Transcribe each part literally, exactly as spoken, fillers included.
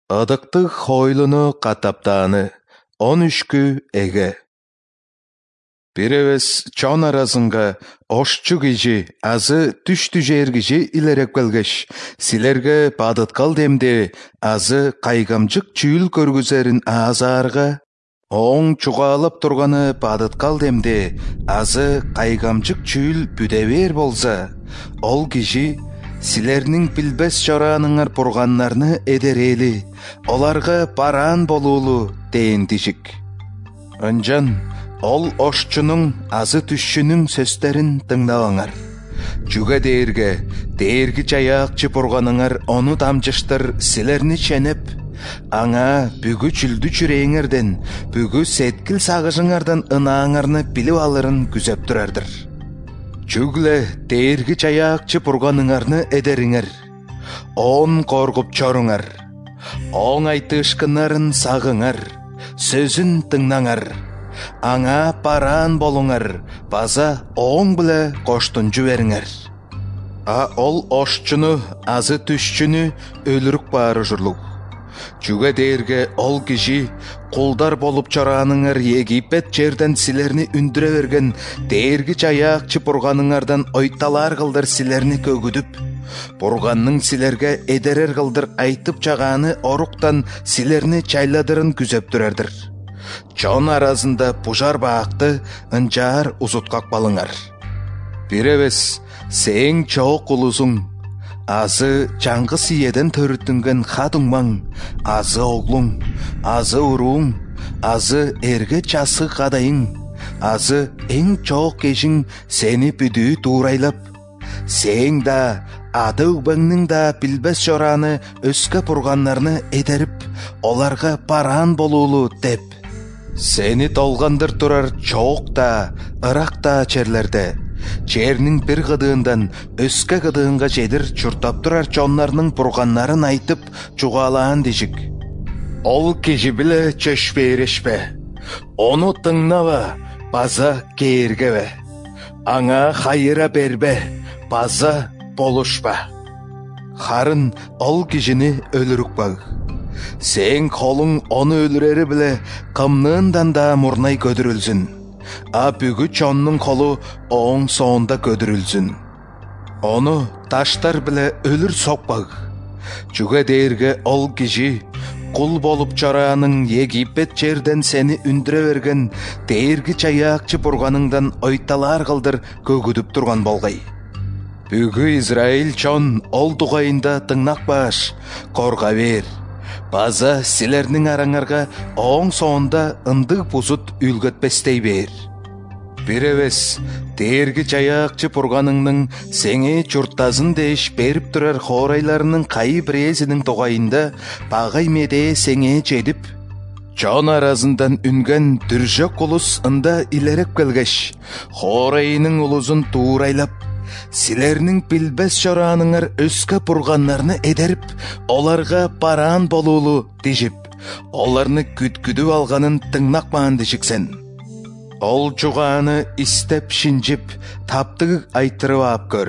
Ыдыктык хойлуну катаптааны, он үшкү эге. Биребез чон арасынга ошчу кижи азы түштү жер кижи илереп келгеш, силерге бадыткал демде азы кайгамчык чүйүл көргүзерин азаарга, оң чугаалап турганы бадыткал демде азы кайгамчык чүйүл бүде бер болса, ол кижи силернин билбес чорааныңар бурганнарны эдерели, оларга бараан болуулу дейин дишик. Ынжан ол ошчунун азы түшчүнүн сөздөрүн тыңдабаңар. Жүгө дээрге, дээрги жаяакчы бурганыңар ону дамжыштыр силерни ченеп, аңа бүгү чүлдү чүрээңерден, бүгү сеткил сагышыңардан ынааңарны билип алырын күзөп турардыр. Жүгле дээрги жаяакчы бурганыңарны эдериңер, он коргуп чоруңар, оң айтышкынарын сагыңар, сөзүн тыңнаңар, аңа бараан болуңар, база оң биле коштунжу бериңер. А ол ошчуну азы түшчүнү өлүрүк баары журлук. Жүгө дээрге ол киши кулдар болуп чорааныңар Египет жерден силерни үндүрө берген дээрги жаяакчы бурганыңардан ойталар кылдыр силерни көгүдүп, бурганның силерге эдерер кылдыр айтып чагааны оруктан силерни чайладырын күзөп турардыр. Чон арасында пужар баакты ынжаар узуткак балыңар. Биребез сең чоок улусуң, азы жаңгы сиеден төрүттүнген хадуңмаң, азы оглуң, азы урууң, азы эрге часы кадайың, азы эң чоок кешиң сени бүдүү туурайлап, сең да ады убаңның да билбес чорааны өскө бурганнарны эдерип, оларга бараан болуулу деп, сени толгандыр турар чоок да, ырак да черлерде, чернин бир кыдыындан өскө кыдыынга жедир чуртап турар чоннарның бурганнарын айтып чугаалаан дишик. Ол киши биле чөшпейрешпе, ону тыңнаба, база кээргебе, аңа хайыра бербе, база болушпа. Харын ол кишини өлүрүкпаг. Сең колуң ону өлүрери биле кымныңдан да мурнай көдүрүлсүн, а бүгү чоннун колу оң соонда көдүрүлсүн. Ону таштар биле өлүр сокпаг. Жүгө дээрге ол киши кул болуп чораанын Египет жерден сени үндүрө берген дээрги жаяакчы бурганыңдан ойталар кылдыр көгүдүп турган болгай. Бүгү Израиль чон ол дугайында тыңнак баш, корга бер. База силернин араңарга оң соонда ындык бузут үлгөтпестей бер. Биребез дээрги жаяакчы бурганыңның сеңе чуртазын деш берип турар хоорайларынын кайы бирээсинин тугайында багай медээ сеңе жедип, чон арасындан үнген дүржөк улус ында илереп келгеш, хоорайынын улузун туурайлап, силернин билбес чорааныңар өскө бурганнарны эдерип, оларга бараан болуулу дишип, оларны күткүдүп алганын тыңнакмаан дишиксен. Ол чугааны истеп шинжип, таптыгы айтырып ап көр.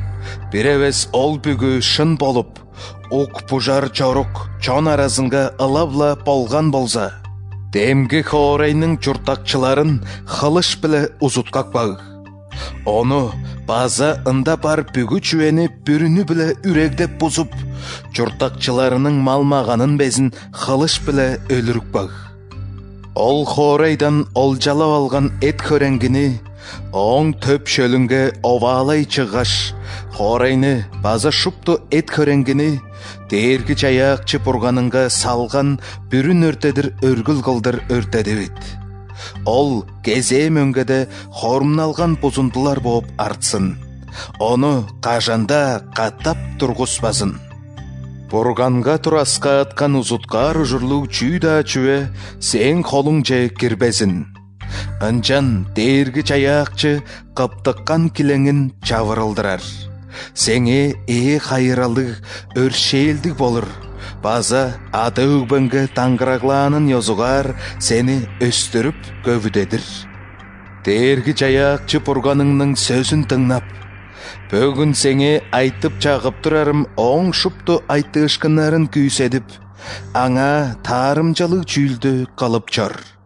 Биребез ол бүгү шын болуп, ук пужар жорук чон арасынга ылабла болган болса, демги хоорайнын чуртакчыларын хылыш биле узуткак баг. Ону база ында бар бүгү чүени бүрүнү биле үрегдеп бузуп, чуртакчыларынын малмаганын безин хылыш биле өлүрүк баг. Ол хоорайдан олжалап алган эт хөреңгини оң төп шөлүнгө оваалай чыгаш, хоорайны база шупту эт хөреңгини дээрги жаяакчы бурганыңга салган бүрүн өртедир өргүл кылдыр өртедибит. Ол кезээ мөңгөдө хормуналган бузундулар болуп артсын, ону кажанда каттап тургузбасын. Бурганга тураска аткан узуткар ужурлук чүй да чүе сең колуң же кирбесин. Ынжан дээрги жаяакчы кыптыккан килеңин чабырылдырар. Сеңе ээ хайыралдык, өршээлдик болур. База аты үгбөнгө таңгыраглаанын йозугар сени өстүрүп көвүдедир. Дээрги жаяакчы бурганыңның сөзүн тыңнап, Бөгүн сеңе айтып чагып турарым оң шупту айтышкыннарын күйседип, аңа таарымчалык чүйүлдү калып чор.